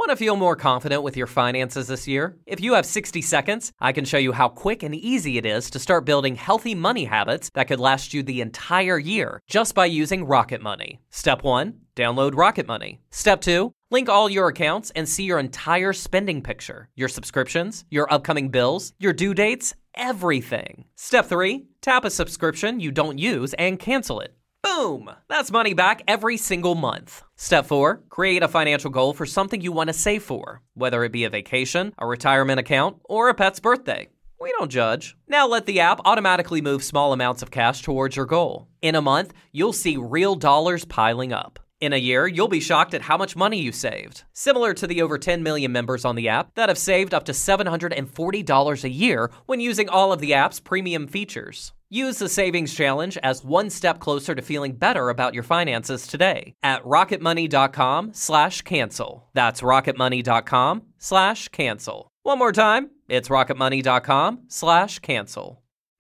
Want to feel more confident with your finances this year? If you have 60 seconds, I can show you how quick and easy it is to start building healthy money habits that could last you the entire year just by using Rocket Money. Step 1, download Rocket Money. Step 2, link all your accounts and see your entire spending picture, your subscriptions, your upcoming bills, your due dates, everything. Step 3, tap a subscription you don't use and cancel it. Boom! That's money back every single month. Step 4, create a financial goal for something you want to save for, whether it be a vacation, a retirement account, or a pet's birthday. We don't judge. Now let the app automatically move small amounts of cash towards your goal. In a month, you'll see real dollars piling up. In a year, you'll be shocked at how much money you saved. Similar to the over 10 million members on the app that have saved up to $740 a year when using all of the app's premium features. Use the Savings Challenge as one step closer to feeling better about your finances today at rocketmoney.com/cancel. That's rocketmoney.com/cancel. One more time, it's rocketmoney.com/cancel.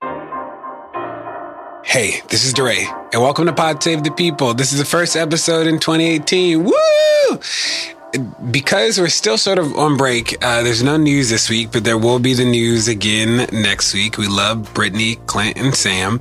Hey, this is DeRay, and welcome to Pod Save the People. This is the first episode in 2018. Woo! Because we're still sort of on break, there's no news this week, but there will be the news again next week. We love Brittany, Clint, and Sam.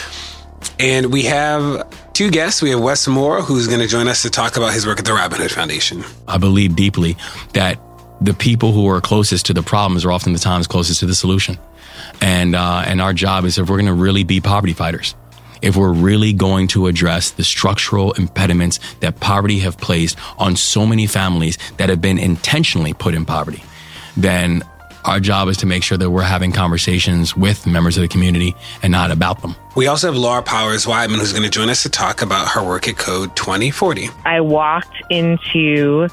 And we have two guests. We have Wes Moore, who's going to join us to talk about his work at the Robin Hood Foundation. I believe deeply that the people who are closest to the problems are often the times closest to the solution. And our job is, if we're going to really be poverty fighters, if we're really going to address the structural impediments that poverty have placed on so many families that have been intentionally put in poverty, then our job is to make sure that we're having conversations with members of the community and not about them. We also have Laura Powers-Weidman, who's going to join us to talk about her work at Code 2040. I walked into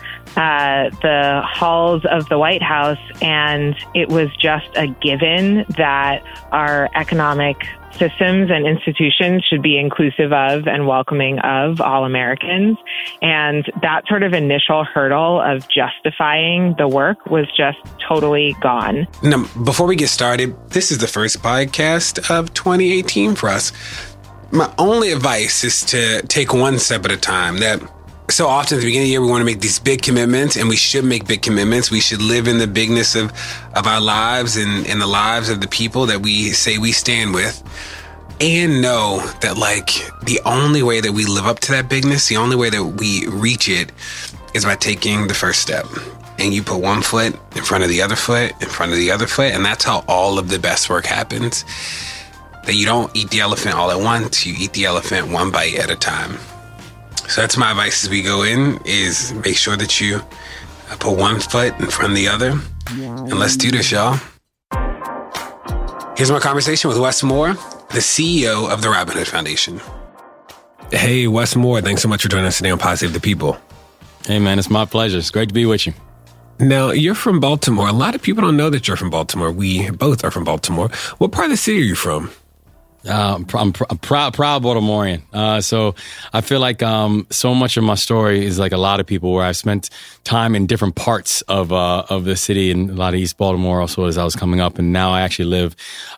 the halls of the White House, and it was just a given that our economic systems and institutions should be inclusive of and welcoming of all Americans. And that sort of initial hurdle of justifying the work was just totally gone. Now, before we get started, this is the first podcast of 2018 for us. My only advice is to take one step at a time. That so often at the beginning of the year, we want to make these big commitments, and we should make big commitments. We should live in the bigness of our lives and the lives of the people that we say we stand with. And know that, like, the only way that we live up to that bigness, the only way that we reach it is by taking the first step. And you put one foot in front of the other foot, in front of the other foot, and that's how all of the best work happens. That you don't eat the elephant all at once, you eat the elephant one bite at a time. So that's my advice as we go in, is make sure that you put one foot in front of the other. And let's do this, y'all. Here's my conversation with Wes Moore, the CEO of the Robin Hood Foundation. Hey, Wes Moore, thanks so much for joining us today on Pod Save the People. Hey, man, it's my pleasure. It's great to be with you. Now, you're from Baltimore. A lot of people don't know that you're from Baltimore. We both are from Baltimore. What part of the city are you from? I'm proud Baltimorean. So I feel like so much of my story is like a lot of people, where I've spent time in different parts of the city, and a lot of East Baltimore also as I was coming up, and now I actually live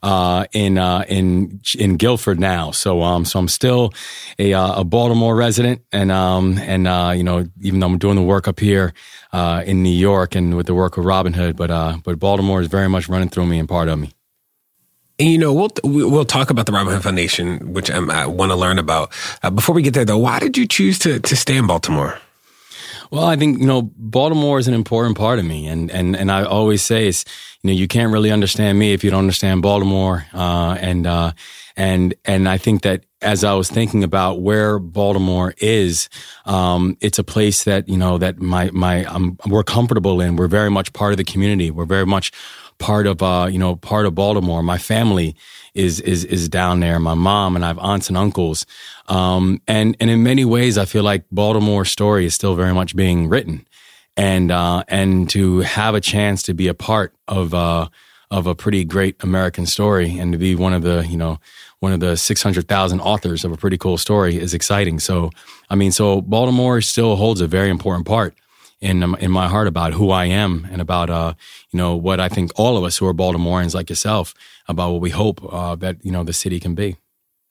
in Guilford now. So I'm still a Baltimore resident, and you know, even though I'm doing the work up here in New York and with the work of Robin Hood, but Baltimore is very much running through me and part of me. And, you know, we'll talk about the Robin Hood Foundation, which I want to learn about. Before we get there, though, why did you choose to stay in Baltimore? Well, I think, you know, Baltimore is an important part of me. And I always say, it's, you know, you can't really understand me if you don't understand Baltimore. And I think that as I was thinking about where Baltimore is, it's a place that, you know, that we're comfortable in. We're very much part of the community. We're very much part of Baltimore. My family is down there. My mom, and I have aunts and uncles. And in many ways, I feel like Baltimore's story is still very much being written. And to have a chance to be a part of a pretty great American story, and to be one of the 600,000 authors of a pretty cool story is exciting. So Baltimore still holds a very important part in my heart about who I am, and about, what I think all of us who are Baltimoreans like yourself, about what we hope that, the city can be.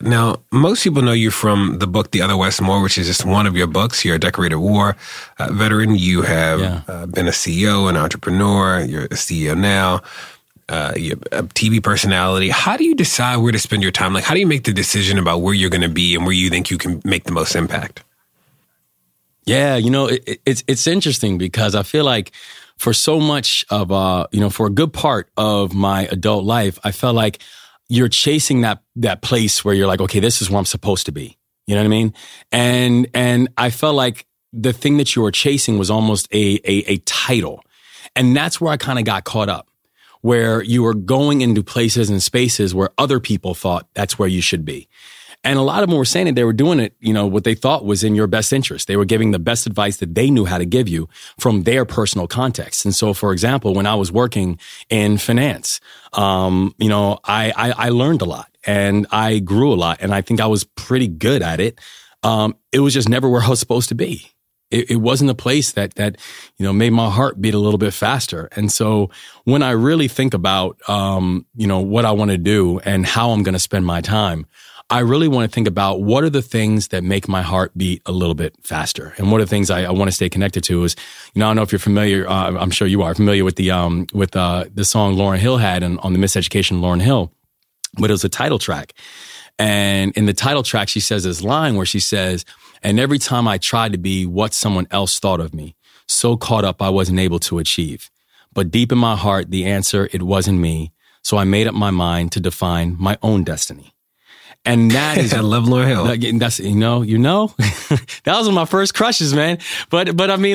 Now, most people know you from the book, The Other Westmore, which is just one of your books. You're a decorated war veteran. You have been a CEO, an entrepreneur. You're a CEO now. You're a TV personality. How do you decide where to spend your time? Like, how do you make the decision about where you're going to be and where you think you can make the most impact? Yeah, it's interesting because I feel like for so much of, for a good part of my adult life, I felt like you're chasing that place where you're like, okay, this is where I'm supposed to be. You know what I mean? And I felt like the thing that you were chasing was almost a title. And that's where I kind of got caught up, where you were going into places and spaces where other people thought that's where you should be. And a lot of them were saying that they were doing it, what they thought was in your best interest. They were giving the best advice that they knew how to give you from their personal context. And so, for example, when I was working in finance, I learned a lot and I grew a lot and I think I was pretty good at it. It was just never where I was supposed to be. It wasn't a place that made my heart beat a little bit faster. And so when I really think about, what I want to do and how I'm going to spend my time, I really want to think about what are the things that make my heart beat a little bit faster. And one of the things I want to stay connected to is, I don't know if you're familiar, I'm sure you are familiar with the song Lauryn Hill had on the Miseducation Lauryn Hill, but it was a title track. And in the title track, she says this line where she says, and every time I tried to be what someone else thought of me, so caught up I wasn't able to achieve. But deep in my heart, the answer, it wasn't me. So I made up my mind to define my own destiny. And that is, I love Lauryn Hill. That's, that was one of my first crushes, man. But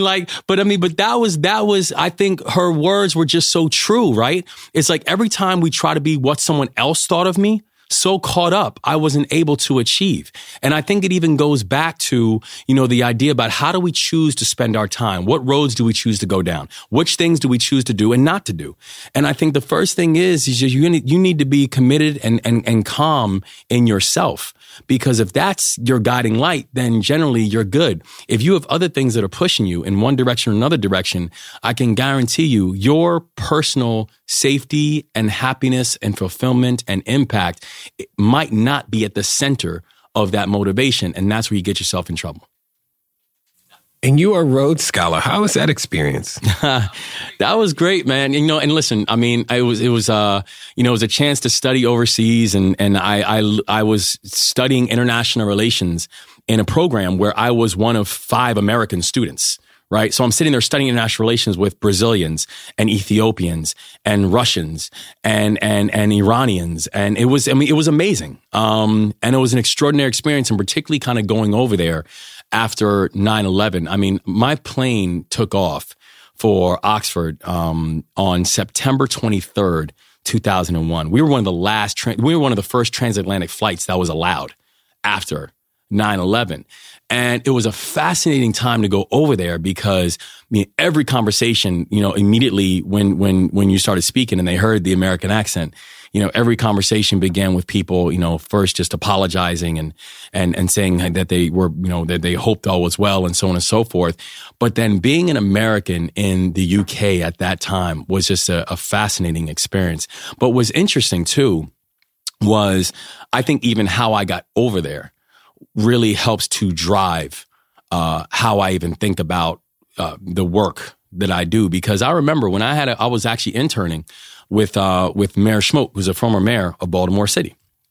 that was, I think her words were just so true, right? It's like every time we try to be what someone else thought of me, so caught up, I wasn't able to achieve. And I think it even goes back to, the idea about how do we choose to spend our time? What roads do we choose to go down? Which things do we choose to do and not to do? And I think the first thing is you need to be committed and calm in yourself. Because if that's your guiding light, then generally you're good. If you have other things that are pushing you in one direction or another direction, I can guarantee you your personal safety and happiness and fulfillment and impact might not be at the center of that motivation. And that's where you get yourself in trouble. And you are a Rhodes Scholar. How was that experience? That was great, man. And listen, I mean, it was a chance to study overseas, and I was studying international relations in a program where I was one of 5 American students. Right. So I'm sitting there studying international relations with Brazilians and Ethiopians and Russians and Iranians. And it was amazing. And it was an extraordinary experience, and particularly kind of going over there after 9/11. I mean, my plane took off for Oxford, on September 23rd, 2001. We were one of the first transatlantic flights that was allowed after 9/11. And it was a fascinating time to go over there because every conversation, immediately when you started speaking and they heard the American accent, every conversation began with people, first just apologizing and saying that they were, that they hoped all was well and so on and so forth. But then being an American in the UK at that time was just a fascinating experience. But what's interesting too was I think even how I got over there really helps to drive how I even think about the work that I do. Because I remember when I was actually interning with Mayor Schmoke, who's a former mayor of Baltimore City.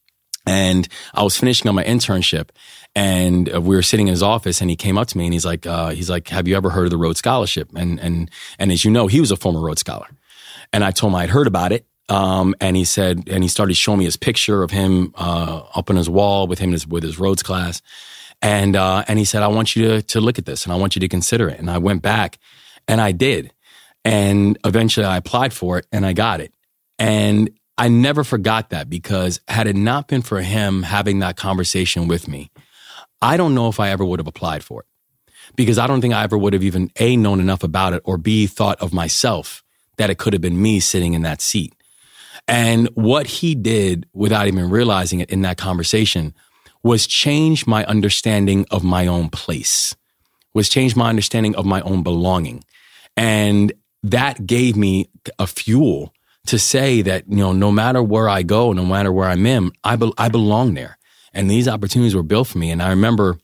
And I was finishing up my internship, and we were sitting in his office, and he came up to me and he's like, have you ever heard of the Rhodes Scholarship? And as you know, he was a former Rhodes Scholar. And I told him I'd heard about it. And he started showing me his picture of him, up on his wall with his Rhodes class. And he said, I want you to look at this and I want you to consider it. And I went back and I did. And eventually I applied for it and I got it. And I never forgot that, because had it not been for him having that conversation with me, I don't know if I ever would have applied for it, because I don't think I ever would have even known enough about it, or thought of myself that it could have been me sitting in that seat. And what he did, without even realizing it in that conversation, was change my understanding of my own place, was change my understanding of my own belonging. And that gave me a fuel to say that, no matter where I go, no matter where I'm in, I belong there. And these opportunities were built for me. And I remember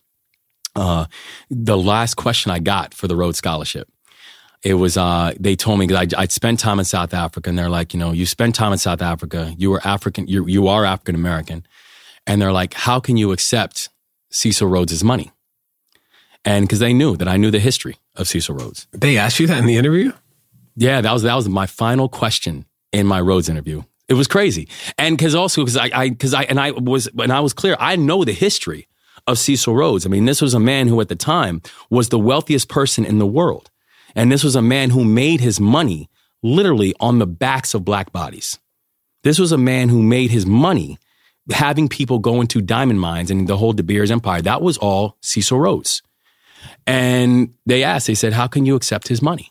the last question I got for the Rhodes Scholarship. It was, they told me, because I'd spent time in South Africa, and they're like, you spent time in South Africa, you are African American. And they're like, how can you accept Cecil Rhodes' money? And because they knew that I knew the history of Cecil Rhodes. They asked you that in the interview? Yeah, that was my final question in my Rhodes interview. It was crazy. And because I was clear, I know the history of Cecil Rhodes. I mean, this was a man who at the time was the wealthiest person in the world. And this was a man who made his money literally on the backs of black bodies. This was a man who made his money having people go into diamond mines and the whole De Beers empire. That was all Cecil Rhodes. And they said, how can you accept his money?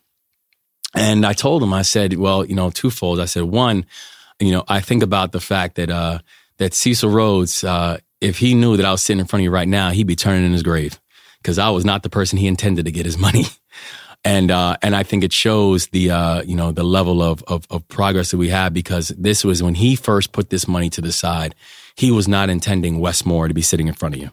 And I told them, I said, well, twofold. I said, one, I think about the fact that Cecil Rhodes, if he knew that I was sitting in front of you right now, he'd be turning in his grave, because I was not the person he intended to get his money. And I think it shows the level of progress that we have, because this was when he first put this money to the side. He was not intending Westmore to be sitting in front of you.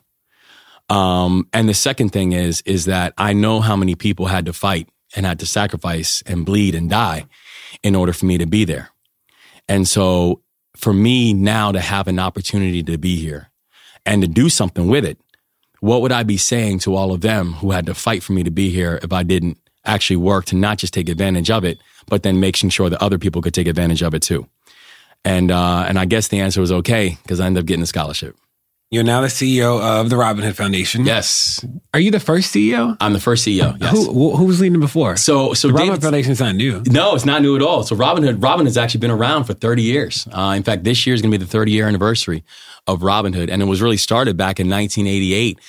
And the second thing is that I know how many people had to fight and had to sacrifice and bleed and die in order for me to be there. And so for me now to have an opportunity to be here and to do something with it, what would I be saying to all of them who had to fight for me to be here if I didn't actually work to not just take advantage of it, but then making sure that other people could take advantage of it too? And I guess the answer was okay, because I ended up getting a scholarship. You're now the CEO of the Robin Hood Foundation. Yes. Are you the first CEO? I'm the first CEO, yes. Who was leading before? So the Robin Hood Foundation is not new. No, it's not new at all. So Robin Hood's actually been around for 30 years. In fact, this year is going to be the 30-year anniversary of Robin Hood. And it was really started back in 1988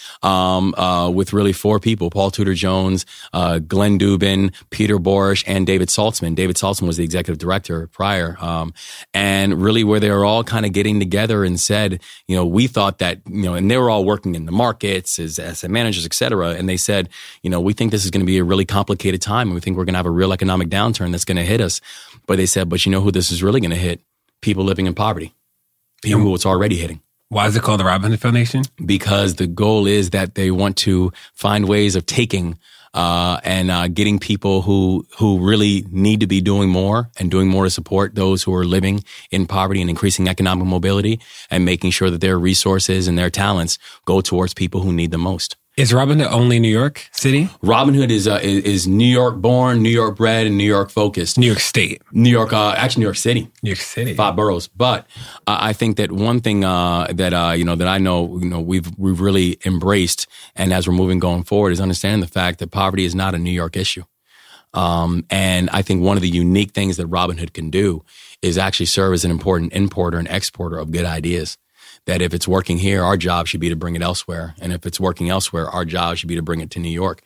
with really four people: Paul Tudor Jones, Glenn Dubin, Peter Borish, and David Saltzman. David Saltzman was the executive director prior. And really where they were all kind of getting together and said, we thought that, and they were all working in the markets as asset managers, et cetera. And they said, we think this is going to be a really complicated time. And we think we're going to have a real economic downturn that's going to hit us. But they said, but who this is really going to hit? People living in poverty. People who it's already hitting. Why is it called the Robin Hood Foundation? Because the goal is that they want to find ways of taking and getting people who really need to be doing more to support those who are living in poverty and increasing economic mobility, and making sure that their resources and their talents go towards people who need them most. Is Robin Hood only New York City? Robin Hood is New York born, New York bred, and New York focused. New York State. Actually New York City. New York City. 5 boroughs. But I think that one thing that I know we've really embraced, and as we're going forward, is understanding the fact that poverty is not a New York issue. And I think one of the unique things that Robin Hood can do is actually serve as an important importer and exporter of good ideas. That if it's working here, our job should be to bring it elsewhere. And if it's working elsewhere, our job should be to bring it to New York.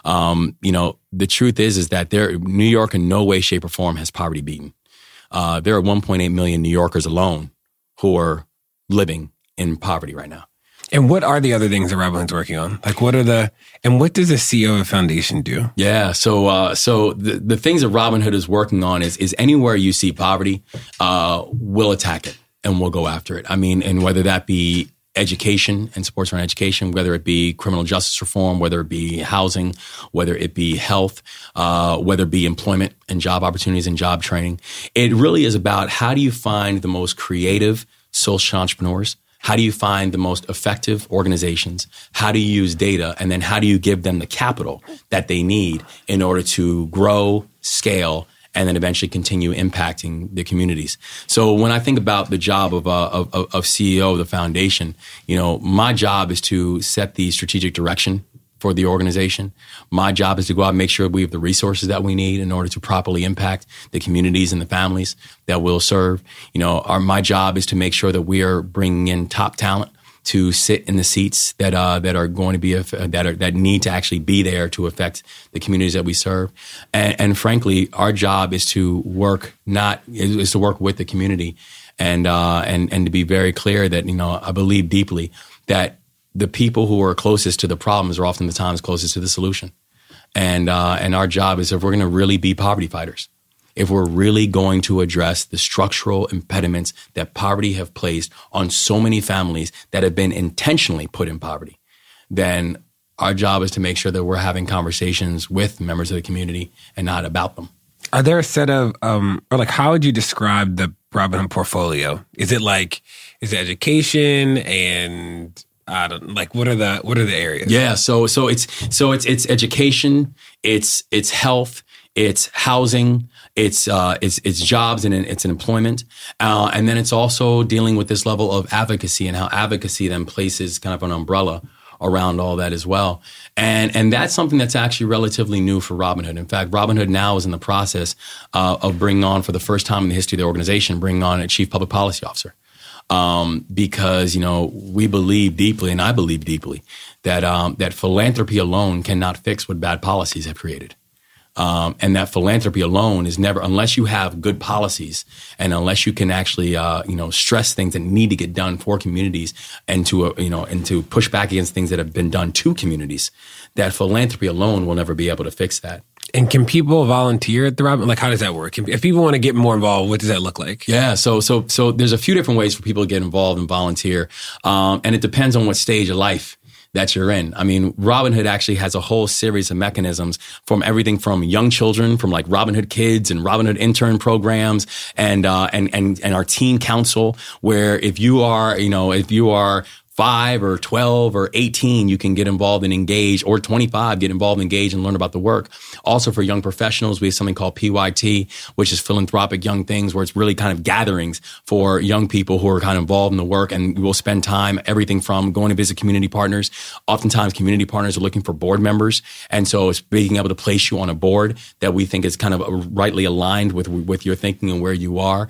The truth is that New York in no way, shape, or form has poverty beaten. There are 1.8 million New Yorkers alone who are living in poverty right now. And what are the other things that Robin Hood's working on? Like, what does the CEO of a foundation do? Yeah. So the things that Robin Hood is working on is anywhere you see poverty, we'll attack it. And we'll go after it. I mean, and whether that be education and supports around education, whether it be criminal justice reform, whether it be housing, whether it be health, whether it be employment and job opportunities and job training. It really is about how do you find the most creative social entrepreneurs? How do you find the most effective organizations? How do you use data? And then how do you give them the capital that they need in order to grow, scale, and then eventually continue impacting the communities. So when I think about the job of CEO of the foundation, my job is to set the strategic direction for the organization. My job is to go out and make sure we have the resources that we need in order to properly impact the communities and the families that we'll serve. My job is to make sure that we are bringing in top talent to sit in the seats that are going to be that need to actually be there to affect the communities that we serve, and frankly, our job is to work with the community, and to be very clear that I believe deeply that the people who are closest to the problems are often the times closest to the solution, and our job is, if we're going to really be poverty fighters, if we're really going to address the structural impediments that poverty have placed on so many families that have been intentionally put in poverty, then our job is to make sure that we're having conversations with members of the community and not about them. Are there a set of, how would you describe the Robinhood portfolio? Is it education and what are the areas? Yeah, so it's education, it's health, it's housing, it's jobs and it's employment, and then it's also dealing with this level of advocacy and how advocacy then places kind of an umbrella around all that as well. And that's something that's actually relatively new for Robinhood. In fact, Robinhood now is in the process of bringing on, for the first time in the history of the organization, bringing on a chief public policy officer. Because, we believe deeply, and I believe deeply, that philanthropy alone cannot fix what bad policies have created. And that philanthropy alone is never, unless you have good policies and unless you can actually, stress things that need to get done for communities and to push back against things that have been done to communities, that philanthropy alone will never be able to fix that. And can people volunteer at the Robinhood? How does that work? If people want to get more involved, what does that look like? Yeah, so there's a few different ways for people to get involved and volunteer, and it depends on what stage of life that you're in. I mean, Robinhood actually has a whole series of mechanisms, from everything from young children, from like Robinhood Kids and Robinhood intern programs, and our teen council, where if you are 5 or 12 or 18, you can get involved and engage, or 25, get involved, engage, and learn about the work. Also for young professionals, we have something called PYT, which is Philanthropic Young Things, where it's really kind of gatherings for young people who are kind of involved in the work. And we'll spend time, everything from going to visit community partners. Oftentimes community partners are looking for board members. And so it's being able to place you on a board that we think is kind of rightly aligned with your thinking and where you are.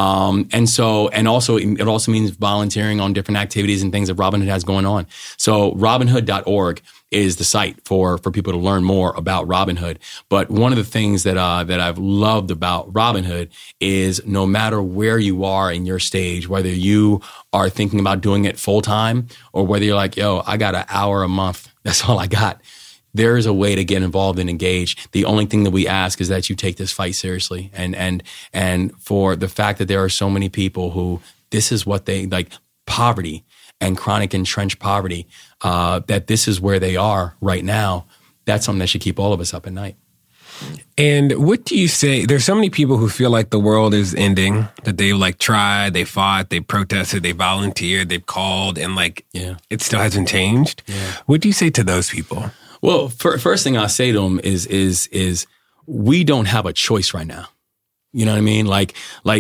It also means volunteering on different activities and things that Robinhood has going on. So Robinhood.org is the site for people to learn more about Robinhood. But one of the things that I've loved about Robinhood is no matter where you are in your stage, whether you are thinking about doing it full time or whether you're like, I got an hour a month, that's all I got, there is a way to get involved and engage. The only thing that we ask is that you take this fight seriously. And for the fact that there are so many people who this is what they like, poverty and chronic entrenched poverty, that this is where they are right now, that's something that should keep all of us up at night. And what do you say? There's so many people who feel like the world is ending, that they've tried, they fought, they protested, they volunteered, they've called, and it still hasn't changed. Yeah. What do you say to those people? Well, first thing I say to them is we don't have a choice right now. You know what I mean? Like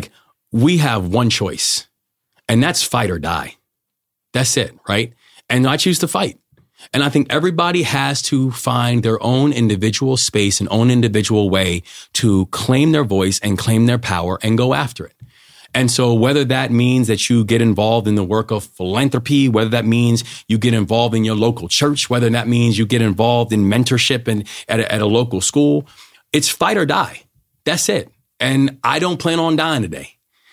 we have one choice, and that's fight or die. That's it, right? And I choose to fight. And I think everybody has to find their own individual space and own individual way to claim their voice and claim their power and go after it. And so whether that means that you get involved in the work of philanthropy, whether that means you get involved in your local church, whether that means you get involved in mentorship and at a local school, it's fight or die. That's it. And I don't plan on dying today.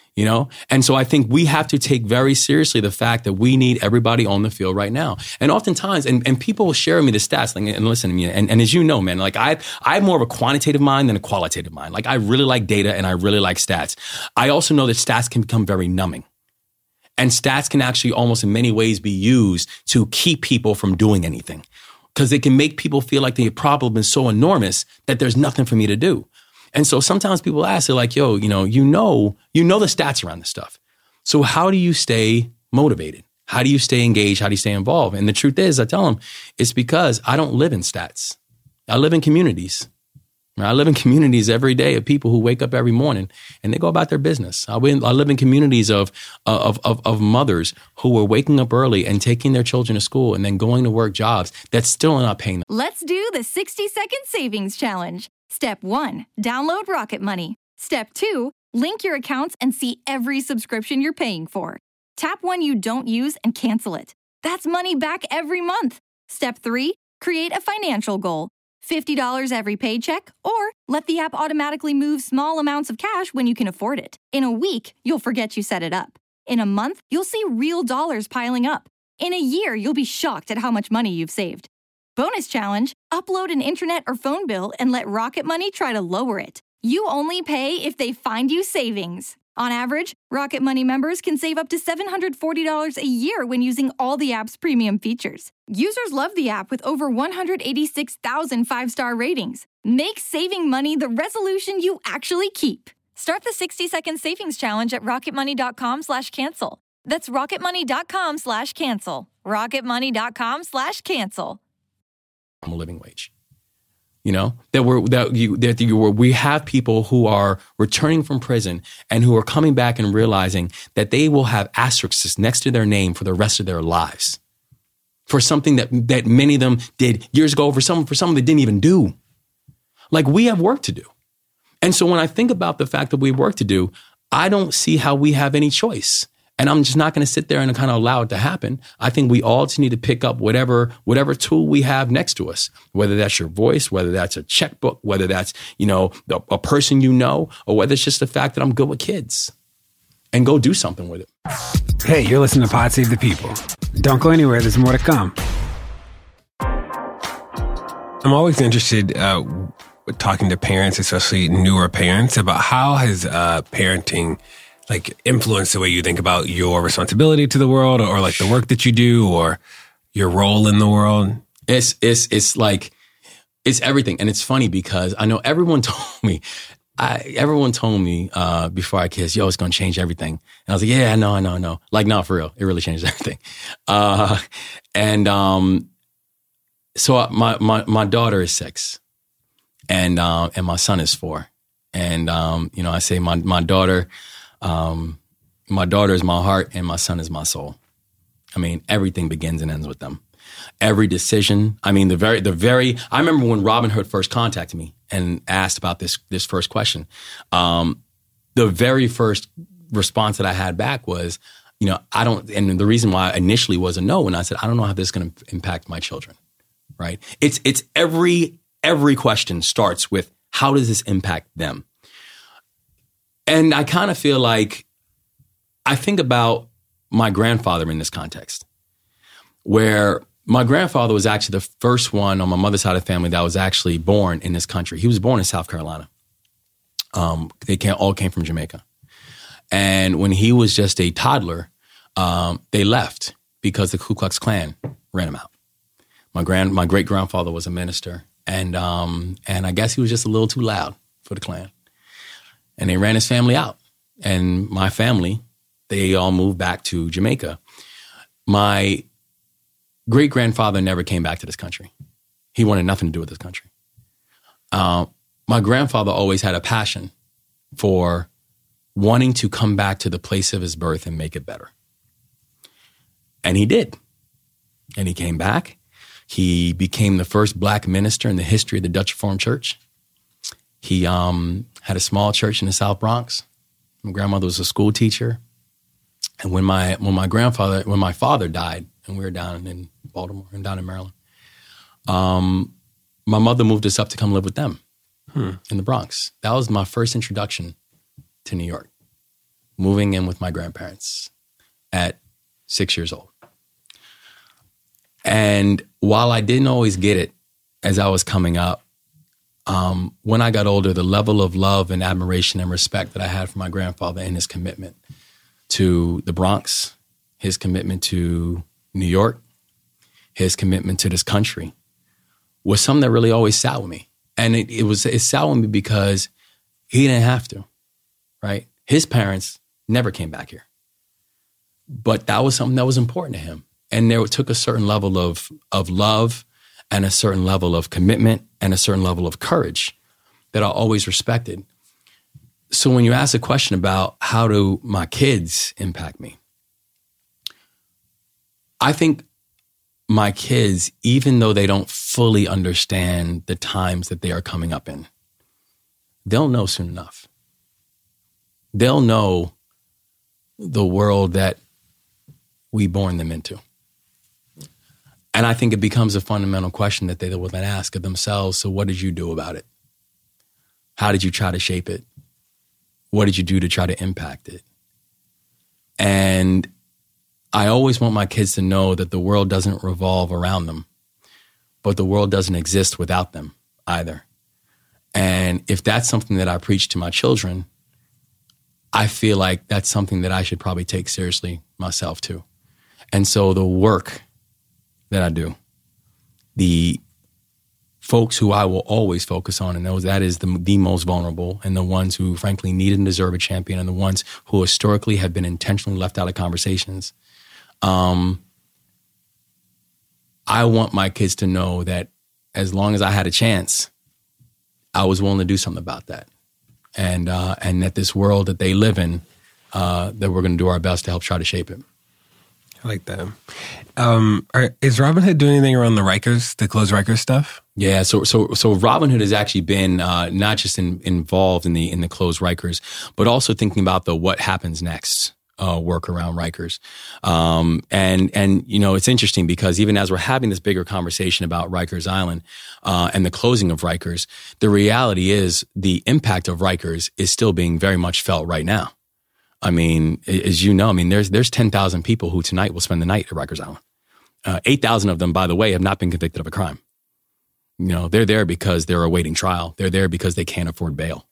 And so I think we have to take very seriously the fact that we need everybody on the field right now. And oftentimes, and people will share with me the stats, and listen to me. And as you know, man, I have more of a quantitative mind than a qualitative mind. I really like data and I really like stats. I also know that stats can become very numbing. And stats can actually almost in many ways be used to keep people from doing anything, because they can make people feel like the problem is so enormous that there's nothing for me to do. And so sometimes people ask, they're like, you know the stats around this stuff. So how do you stay motivated? How do you stay engaged? How do you stay involved? And the truth is, I tell them, it's because I don't live in stats. I live in communities. I live in communities every day of people who wake up every morning and they go about their business. I live in communities of mothers who are waking up early and taking their children to school and then going to work jobs that's still not paying them. Let's do the 60-second savings challenge. Step 1, download Rocket Money. Step 2, link your accounts and see every subscription you're paying for. Tap one you don't use and cancel it. That's money back every month. Step 3, create a financial goal. $50 every paycheck, or let the app automatically move small amounts of cash when you can afford it. In a week, you'll forget you set it up. In a month, you'll see real dollars piling up. In a year, you'll be shocked at how much money you've saved. Bonus challenge, upload an internet or phone bill and let Rocket Money try to lower it. You only pay if they find you savings. On average, Rocket Money members can save up to $740 a year when using all the app's premium features. Users love the app with over 186,000 five-star ratings. Make saving money the resolution you actually keep. Start the 60-second savings challenge at rocketmoney.com/cancel. That's rocketmoney.com/cancel. rocketmoney.com/cancel. A living wage. You know, we have people who are returning from prison and who are coming back and realizing that they will have asterisks next to their name for the rest of their lives for something that many of them did years ago, for some they didn't even do. Like, we have work to do. And so when I think about the fact that we have work to do, I don't see how we have any choice. And I'm just not going to sit there and kind of allow it to happen. I think we all just need to pick up whatever tool we have next to us, whether that's your voice, whether that's a checkbook, whether that's, a person or whether it's just the fact that I'm good with kids, and go do something with it. Hey, you're listening to Pod Save the People. Don't go anywhere. There's more to come. I'm always interested talking to parents, especially newer parents, about how has parenting influence the way you think about your responsibility to the world, or the work that you do, or your role in the world? It's everything. And it's funny because I know everyone told me before I kissed, yo, it's going to change everything. And I was like, yeah, I know. No, for real. It really changed everything. So my daughter is 6 and my son is 4. And, I say my daughter is my heart and my son is my soul. I mean, everything begins and ends with them. Every decision. I mean, I remember when Robin Hood first contacted me and asked about this first question. The very first response that I had back was, I don't, and the reason why initially was a no, and I said, I don't know how this is going to impact my children, right? It's every question starts with, how does this impact them? And I kind of feel like I think about my grandfather in this context, where my grandfather was actually the first one on my mother's side of the family that was actually born in this country. He was born in South Carolina. They all came from Jamaica. And when he was just a toddler, they left because the Ku Klux Klan ran him out. My great grandfather was a minister, and I guess he was just a little too loud for the Klan. And they ran his family out. And my family, they all moved back to Jamaica. My great-grandfather never came back to this country. He wanted nothing to do with this country. My grandfather always had a passion for wanting to come back to the place of his birth and make it better. And he did. And he came back. He became the first black minister in the history of the Dutch Reformed Church. He had a small church in the South Bronx. My grandmother was a school teacher. And when my father died, and we were down in Baltimore and down in Maryland, my mother moved us up to come live with them in the Bronx. That was my first introduction to New York, moving in with my grandparents at 6 years old. And while I didn't always get it as I was coming up, when I got older, the level of love and admiration and respect that I had for my grandfather and his commitment to the Bronx, his commitment to New York, his commitment to this country was something that really always sat with me. And it sat with me because he didn't have to, right? His parents never came back here. But that was something that was important to him. And there took a certain level of love and a certain level of commitment and a certain level of courage that I always respected. So when you ask a question about how do my kids impact me, I think my kids, even though they don't fully understand the times that they are coming up in, they'll know soon enough. They'll know the world that we born them into. And I think it becomes a fundamental question that they will then ask of themselves. So what did you do about it? How did you try to shape it? What did you do to try to impact it? And I always want my kids to know that the world doesn't revolve around them, but the world doesn't exist without them either. And if that's something that I preach to my children, I feel like that's something that I should probably take seriously myself too. And so the work that I do, the folks who I will always focus on, and that is the most vulnerable and the ones who frankly need and deserve a champion and the ones who historically have been intentionally left out of conversations. I want my kids to know that as long as I had a chance, I was willing to do something about that. And that this world that they live in, that we're going to do our best to help try to shape it. I like that. Is Robinhood doing anything around the closed Rikers stuff? Yeah, so Robinhood has actually been not just involved in the closed Rikers, but also thinking about the what happens next work around Rikers. And you know, it's interesting because even as we're having this bigger conversation about Rikers Island and the closing of Rikers, the reality is the impact of Rikers is still being very much felt right now. I mean, as you know, there's 10,000 people who tonight will spend the night at Rikers Island. 8,000 of them, by the way, have not been convicted of a crime. You know, they're there because they're awaiting trial. They're there because they can't afford bail.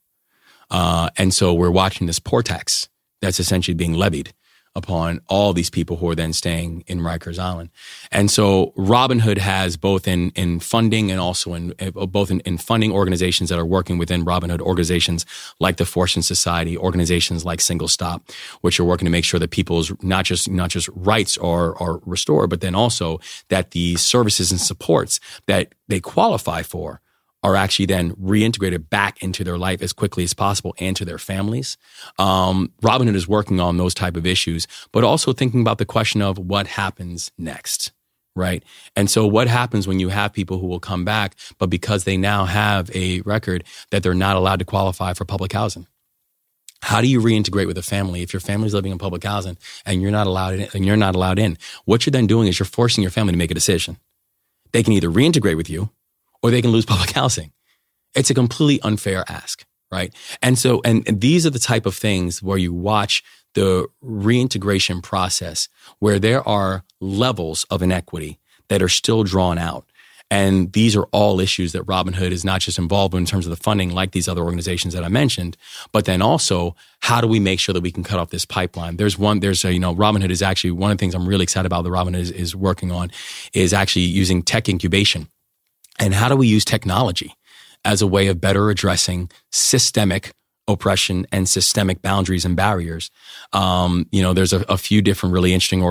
And so we're watching this poor tax that's essentially being levied upon all these people who are then staying in Rikers Island. And so Robinhood has both in funding and also in funding organizations that are working within Robinhood, organizations like the Fortune Society, organizations like Single Stop, which are working to make sure that people's not just rights are restored, but then also that the services and supports that they qualify for are actually then reintegrated back into their life as quickly as possible and to their families. Robinhood is working on those type of issues, but also thinking about the question of what happens next, right? And so what happens when you have people who will come back, but because they now have a record that they're not allowed to qualify for public housing? How do you reintegrate with a family if your family's living in public housing and you're not allowed in? What you're then doing is you're forcing your family to make a decision. They can either reintegrate with you, or they can lose public housing. It's a completely unfair ask, right? And so, and these are the type of things where you watch the reintegration process where there are levels of inequity that are still drawn out. And these are all issues that Robinhood is not just involved in terms of the funding like these other organizations that I mentioned, but then also how do we make sure that we can cut off this pipeline? Robinhood is actually one of the things I'm really excited about that Robinhood is working on is actually using tech incubation. And how do we use technology as a way of better addressing systemic oppression and systemic boundaries and barriers? There's a few different really interesting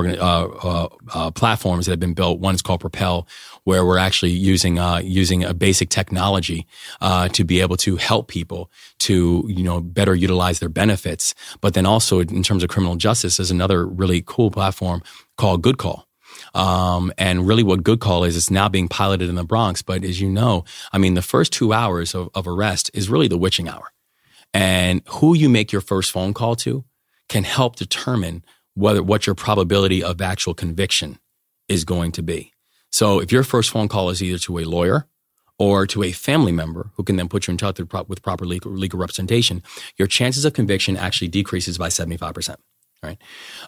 platforms that have been built. One is called Propel, where we're actually using a basic technology to be able to help people to better utilize their benefits. But then also in terms of criminal justice, there's another really cool platform called Good Call. And really what Good Call is, it's now being piloted in the Bronx. But as you know, the first 2 hours of arrest is really the witching hour. And who you make your first phone call to can help determine what your probability of actual conviction is going to be. So if your first phone call is either to a lawyer or to a family member who can then put you in touch with proper legal representation, your chances of conviction actually decreases by 75%, right?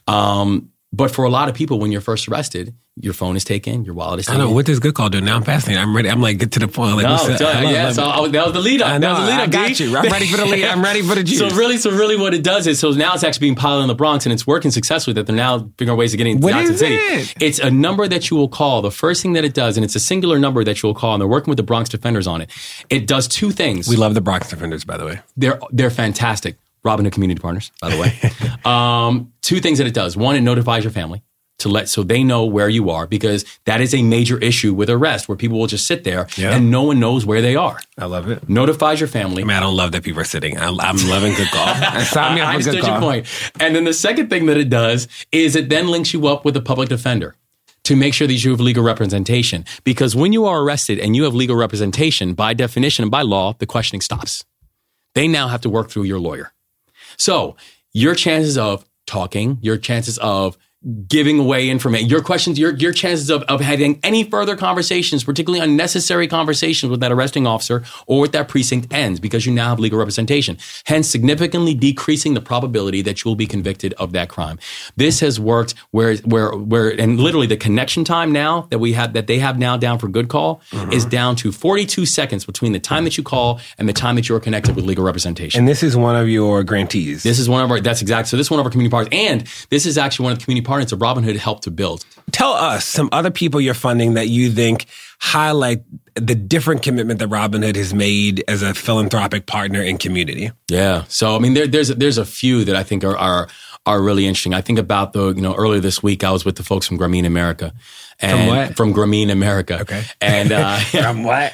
But for a lot of people, when you're first arrested, your phone is taken, your wallet is taken. I know. What does Good Call do? Now I'm fascinated. I'm ready. I'm like, get to the point. Like, that was the lead up. I know. I got you. I'm ready for the lead. I'm ready for the juice. So really what it does is, so now it's actually being piloted in the Bronx and it's working successfully that they're now figuring out ways of getting into Johnson City. It's a number that you will call. The first thing that it does, and it's a singular number that you will call, and they're working with the Bronx Defenders on it. It does two things. We love the Bronx Defenders, by the way. They're fantastic. Robinhood Community Partners, by the way. Two things that it does. One, it notifies your family so they know where you are, because that is a major issue with arrest where people will just sit there and no one knows where they are. I love it. Notifies your family. I don't love that people are sitting. I'm loving Good Call. Sign me up for Good Call. Your point. And then the second thing that it does is it then links you up with a public defender to make sure that you have legal representation. Because when you are arrested and you have legal representation, by definition and by law, the questioning stops. They now have to work through your lawyer. So your chances of talking, your chances of giving away information. Your questions, your chances of having any further conversations, particularly unnecessary conversations with that arresting officer or with that precinct, ends because you now have legal representation, hence significantly decreasing the probability that you will be convicted of that crime. This has worked where and literally the connection time now that they have now down for good call is down to 42 seconds between the time that you call and the time that you're connected with legal representation. And this is one of your grantees. This is one of our, that's exactly. So this is one of our community partners. And this is actually one of the community partners that Robinhood helped to build. Tell us some other people you're funding that you think highlight the different commitment that Robinhood has made as a philanthropic partner in community. Yeah. So, I mean, there's a few that I think are really interesting. I think about earlier this week, I was with the folks from Grameen America. And from what? From Grameen America. Okay. And from what?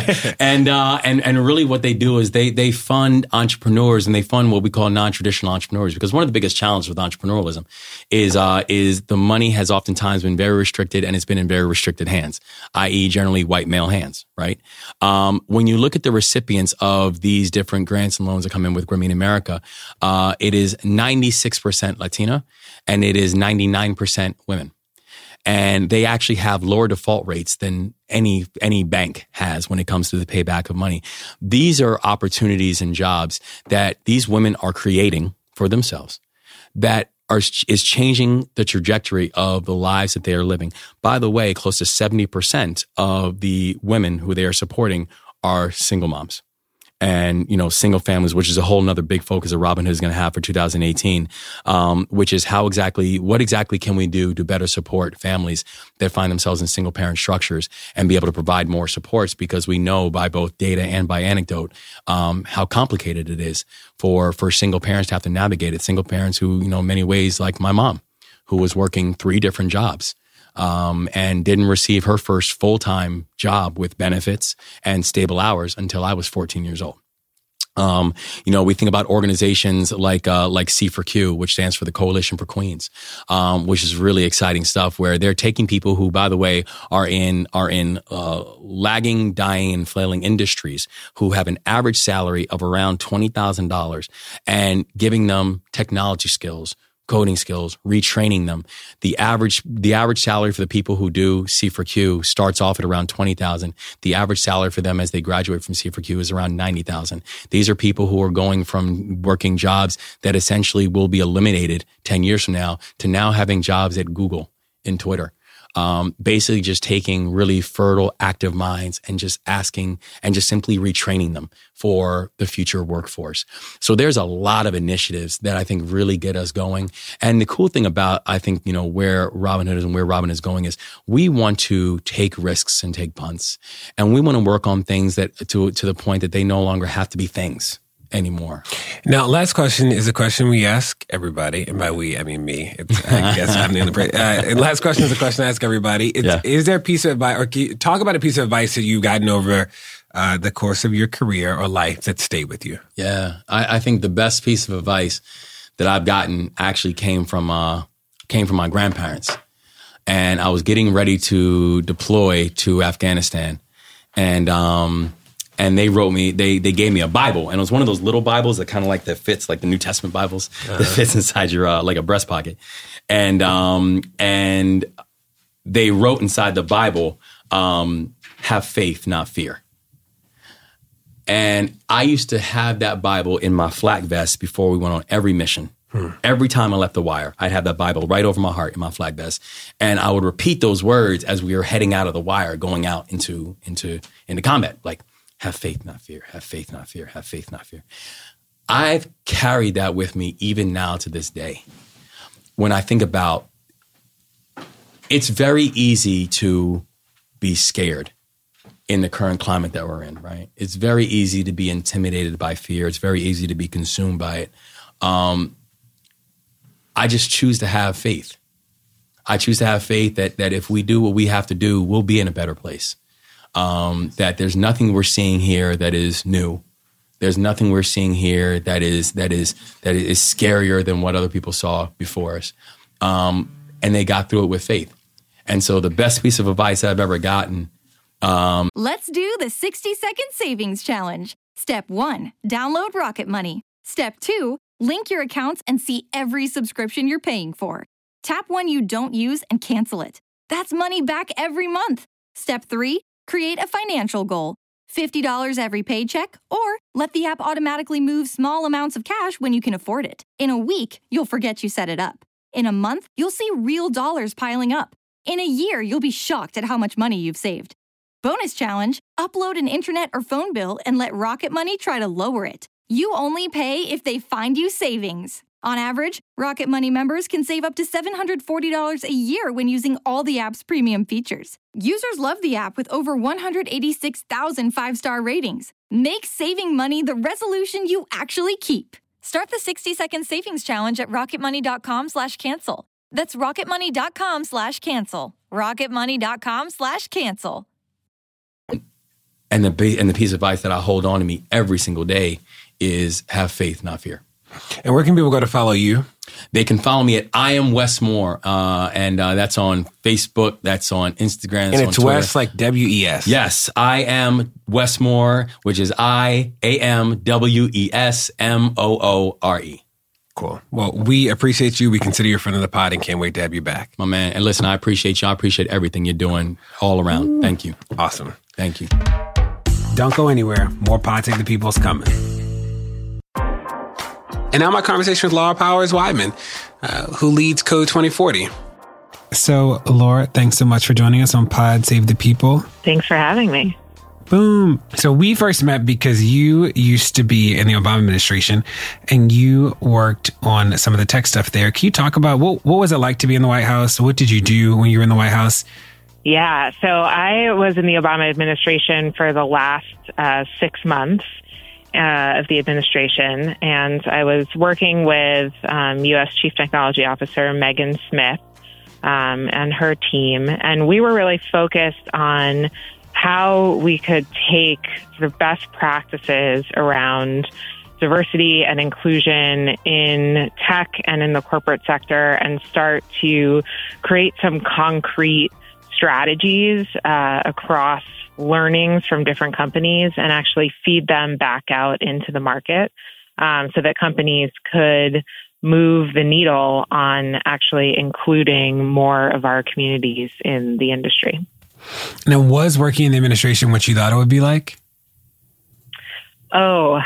and really what they do is they fund entrepreneurs and they fund what we call non-traditional entrepreneurs, because one of the biggest challenges with entrepreneurialism is the money has oftentimes been very restricted and it's been in very restricted hands, i.e. generally white male hands, right? When you look at the recipients of these different grants and loans that come in with Grameen America, it is 96% Latina and it is 99% women. And they actually have lower default rates than any bank has when it comes to the payback of money. These are opportunities and jobs that these women are creating for themselves that is changing the trajectory of the lives that they are living. By the way, close to 70% of the women who they are supporting are single moms. And, single families, which is a whole nother big focus that Robinhood is going to have for 2018, which is what exactly can we do to better support families that find themselves in single parent structures and be able to provide more supports, because we know by both data and by anecdote, how complicated it is for single parents to have to navigate it. Single parents who, in many ways, like my mom, who was working 3 different jobs. And didn't receive her first full-time job with benefits and stable hours until I was 14 years old. We think about organizations like C4Q, which stands for the Coalition for Queens, which is really exciting stuff, where they're taking people who, by the way, are in lagging, dying, and flailing industries, who have an average salary of around $20,000, and giving them technology skills, coding skills, retraining them. The average salary for the people who do C4Q starts off at around $20,000. The average salary for them as they graduate from C4Q is around $90,000. These are people who are going from working jobs that essentially will be eliminated 10 years from now to now having jobs at Google and Twitter. Basically just taking really fertile, active minds and just asking and just simply retraining them for the future workforce. So there's a lot of initiatives that I think really get us going. And the cool thing about, I think, where Robinhood is and where Robin is going is we want to take risks and take punts. And we want to work on things that to the point that they no longer have to be things anymore. Now, last question is a question we ask everybody. And by we, I mean me. I guess I'm the only last question is a question I ask everybody. Is there a piece of advice, or talk about a piece of advice that you've gotten over the course of your career or life that stayed with you? Yeah. I think the best piece of advice that I've gotten actually came from my grandparents. And I was getting ready to deploy to Afghanistan. And they wrote me, they gave me a Bible, and it was one of those little Bibles that kind of that fits, like the New Testament Bibles, that fits inside your, like a breast pocket. And they wrote inside the Bible, have faith, not fear. And I used to have that Bible in my flak vest before we went on every mission. Every time I left the wire, I'd have that Bible right over my heart in my flak vest. And I would repeat those words as we were heading out of the wire, going out into combat, like, have faith, not fear. Have faith, not fear. Have faith, not fear. I've carried that with me even now to this day. When I think about, it's very easy to be scared in the current climate that we're in, right? It's very easy to be intimidated by fear. It's very easy to be consumed by it. I just choose to have faith. I choose to have faith that if we do what we have to do, we'll be in a better place. That there's nothing we're seeing here that is new. There's nothing we're seeing here that is scarier than what other people saw before us. And they got through it with faith. And so the best piece of advice I've ever gotten. Let's do the 60-second savings challenge. Step 1, download Rocket Money. Step 2, link your accounts and see every subscription you're paying for. Tap one you don't use and cancel it. That's money back every month. Step 3, create a financial goal. $50 every paycheck, or let the app automatically move small amounts of cash when you can afford it. In a week, you'll forget you set it up. In a month, you'll see real dollars piling up. In a year, you'll be shocked at how much money you've saved. Bonus challenge, upload an internet or phone bill and let Rocket Money try to lower it. You only pay if they find you savings. On average, Rocket Money members can save up to $740 a year when using all the app's premium features. Users love the app with over 186,000 5-star ratings. Make saving money the resolution you actually keep. Start the 60-second savings challenge at rocketmoney.com/cancel. That's rocketmoney.com/cancel. rocketmoney.com/cancel. And the piece of advice that I hold on to me every single day is have faith, not fear. And where can people go to follow you? They can follow me at I Am Wes Moore, and that's on Facebook, that's on Instagram, that's and it's on Twitter. Wes like W-E-S. Yes, I Am Wes Moore, which is IAMWESMOORE. Cool. Well, we appreciate you. We consider you a friend of the pod and can't wait to have you back. My man, and listen, I appreciate you. I appreciate everything you're doing all around. Thank you. Awesome. Thank you. Don't go anywhere. More Pod Save the People is coming. And now my conversation with Laura Powers Weidman, who leads Code 2040. So, Laura, thanks so much for joining us on Pod Save the People. Thanks for having me. Boom. So we first met because you used to be in the Obama administration and you worked on some of the tech stuff there. Can you talk about what was it like to be in the White House? What did you do when you were in the White House? Yeah, so I was in the Obama administration for the last 6 months of the administration, and I was working with U.S. Chief Technology Officer Megan Smith and her team, and we were really focused on how we could take the best practices around diversity and inclusion in tech and in the corporate sector and start to create some concrete strategies across learnings from different companies and actually feed them back out into the market so that companies could move the needle on actually including more of our communities in the industry. Now, was working in the administration what you thought it would be like? Oh,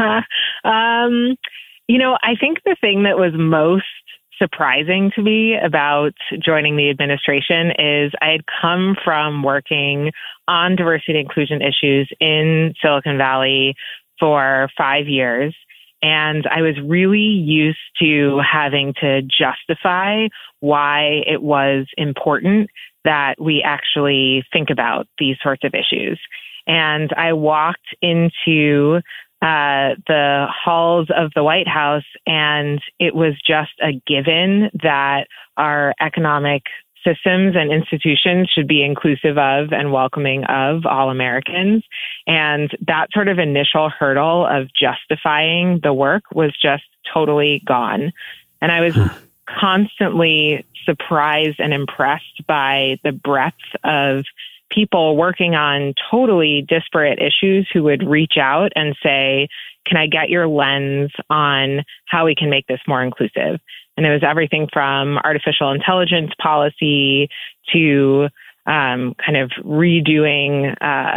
I think the thing that was most surprising to me about joining the administration is I had come from working on diversity and inclusion issues in Silicon Valley for 5 years. And I was really used to having to justify why it was important that we actually think about these sorts of issues. And I walked into the halls of the White House, and it was just a given that our economic systems and institutions should be inclusive of and welcoming of all Americans. And that sort of initial hurdle of justifying the work was just totally gone. And I was constantly surprised and impressed by the breadth of people working on totally disparate issues who would reach out and say, can I get your lens on how we can make this more inclusive? And it was everything from artificial intelligence policy to kind of redoing,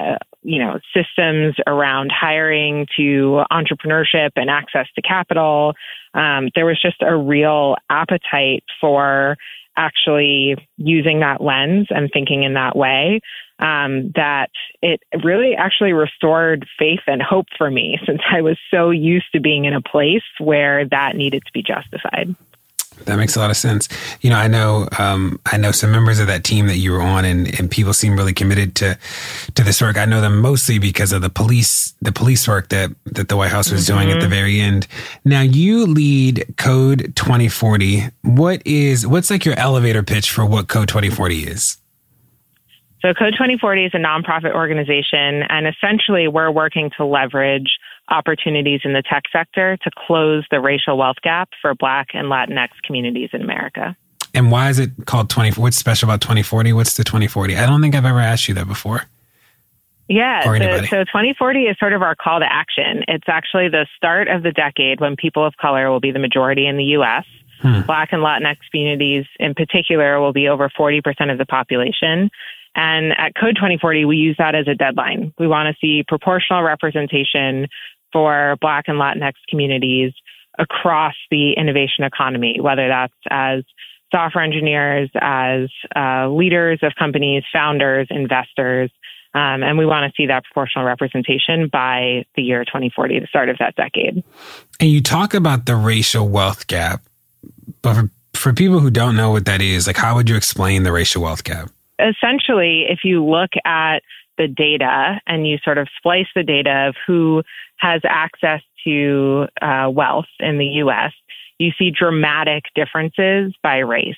systems around hiring to entrepreneurship and access to capital. There was just a real appetite for actually using that lens and thinking in that way, that it really actually restored faith and hope for me, since I was so used to being in a place where that needed to be justified. That makes a lot of sense. I know some members of that team that you were on, and people seem really committed to this work. I know them mostly because of the police work that the White House was doing at the very end. Now, you lead Code 2040. What's like your elevator pitch for what Code 2040 is? So Code 2040 is a nonprofit organization, and essentially we're working to leverage opportunities in the tech sector to close the racial wealth gap for Black and Latinx communities in America. And why is it called 2040? What's special about 2040? What's the 2040? I don't think I've ever asked you that before. Yeah, so 2040 is sort of our call to action. It's actually the start of the decade when people of color will be the majority in the U.S., Black and Latinx communities in particular will be over 40% of the population. And at Code 2040, we use that as a deadline. We want to see proportional representation for Black and Latinx communities across the innovation economy, whether that's as software engineers, as leaders of companies, founders, investors. And we want to see that proportional representation by the year 2040, the start of that decade. And you talk about the racial wealth gap, but for people who don't know what that is, like, how would you explain the racial wealth gap? Essentially, if you look at the data and you sort of splice the data of who has access to wealth in the U.S., you see dramatic differences by race.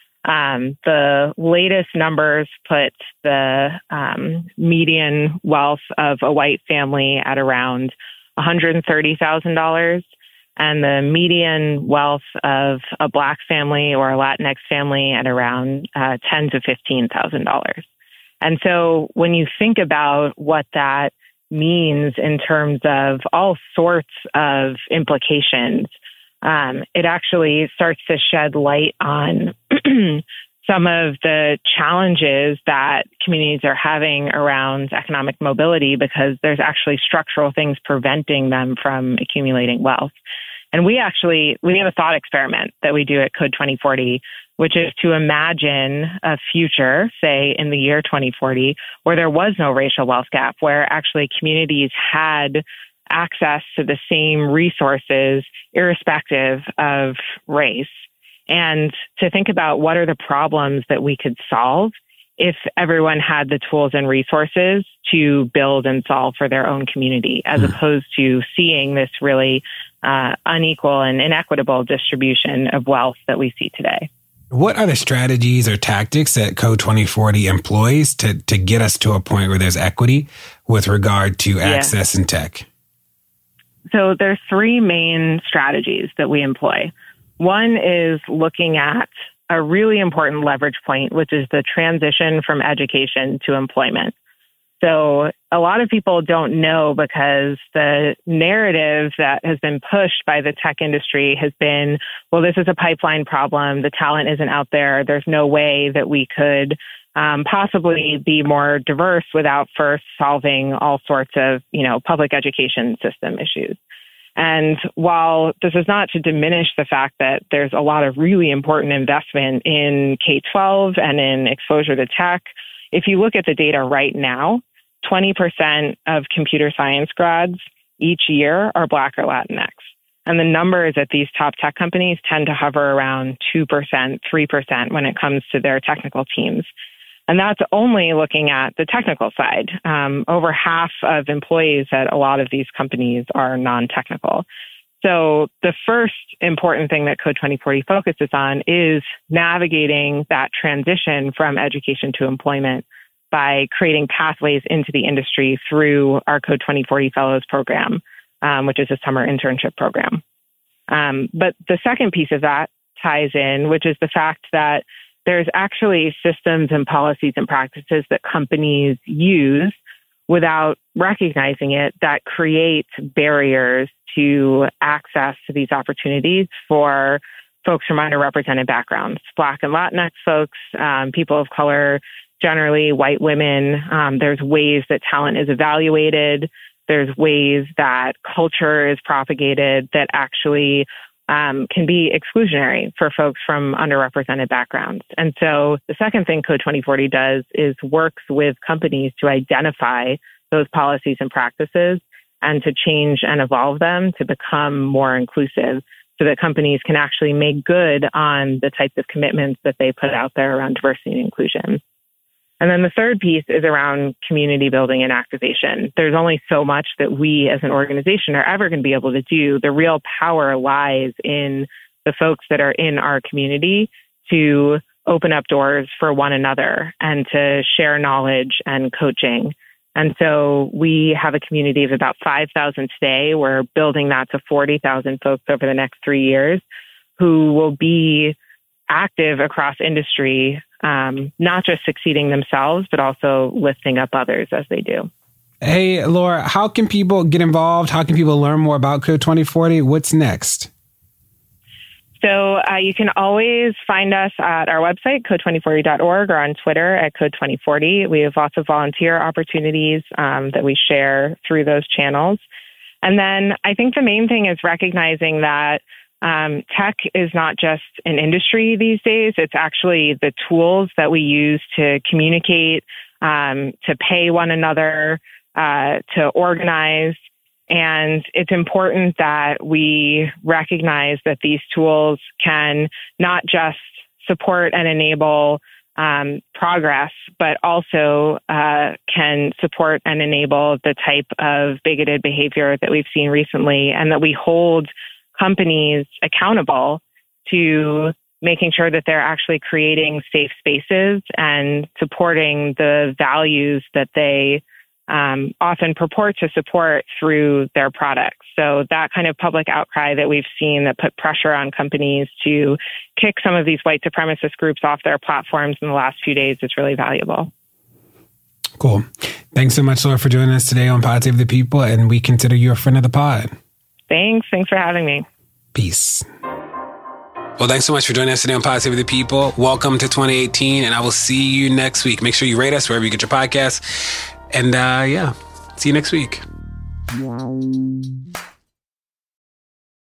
The latest numbers put the median wealth of a white family at around $130,000 and the median wealth of a Black family or a Latinx family at around $10,000 to $15,000. And so when you think about what that means in terms of all sorts of implications, it actually starts to shed light on some of the challenges that communities are having around economic mobility because there's actually structural things preventing them from accumulating wealth. And we have a thought experiment that we do at Code 2040, which is to imagine a future, say in the year 2040, where there was no racial wealth gap, where actually communities had access to the same resources irrespective of race, and to think about what are the problems that we could solve if everyone had the tools and resources to build and solve for their own community, as opposed to seeing this really unequal and inequitable distribution of wealth that we see today. What are the strategies or tactics that Code 2040 employs to get us to a point where there's equity with regard to access in tech? So there's three main strategies that we employ. One is looking at a really important leverage point, which is the transition from education to employment. So a lot of people don't know because the narrative that has been pushed by the tech industry has been, well, this is a pipeline problem. The talent isn't out there. There's no way that we could possibly be more diverse without first solving all sorts of, public education system issues. And while this is not to diminish the fact that there's a lot of really important investment in K-12 and in exposure to tech, if you look at the data right now, 20% of computer science grads each year are Black or Latinx. And the numbers at these top tech companies tend to hover around 2%, 3% when it comes to their technical teams. And that's only looking at the technical side. Over half of employees at a lot of these companies are non-technical. So the first important thing that Code 2040 focuses on is navigating that transition from education to employment by creating pathways into the industry through our Code 2040 Fellows program, which is a summer internship program. But the second piece of that ties in, which is the fact that there's actually systems and policies and practices that companies use without recognizing it that create barriers to access to these opportunities for folks from underrepresented backgrounds, Black and Latinx folks, people of color, generally white women. There's ways that talent is evaluated. There's ways that culture is propagated that actually can be exclusionary for folks from underrepresented backgrounds. And so the second thing Code 2040 does is works with companies to identify those policies and practices and to change and evolve them to become more inclusive so that companies can actually make good on the types of commitments that they put out there around diversity and inclusion. And then the third piece is around community building and activation. There's only so much that we as an organization are ever going to be able to do. The real power lies in the folks that are in our community to open up doors for one another and to share knowledge and coaching. And so we have a community of about 5,000 today. We're building that to 40,000 folks over the next 3 years who will be active across industry, not just succeeding themselves, but also lifting up others as they do. Hey, Laura, how can people get involved? How can people learn more about Code 2040? What's next? So you can always find us at our website, code2040.org, or on Twitter at code2040. We have lots of volunteer opportunities that we share through those channels. And then I think the main thing is recognizing that tech is not just an industry these days. It's actually the tools that we use to communicate, to pay one another, to organize. And it's important that we recognize that these tools can not just support and enable progress, but also can support and enable the type of bigoted behavior that we've seen recently, and that we hold companies accountable to making sure that they're actually creating safe spaces and supporting the values that they often purport to support through their products. So that kind of public outcry that we've seen that put pressure on companies to kick some of these white supremacist groups off their platforms in the last few days is really valuable. Cool. Thanks so much, Laura, for joining us today on Pod Save the People, and we consider you a friend of the pod. Thanks. Thanks for having me. Peace. Well, thanks so much for joining us today on Pod Save the People. Welcome to 2018, and I will see you next week. Make sure you rate us wherever you get your podcasts. And see you next week.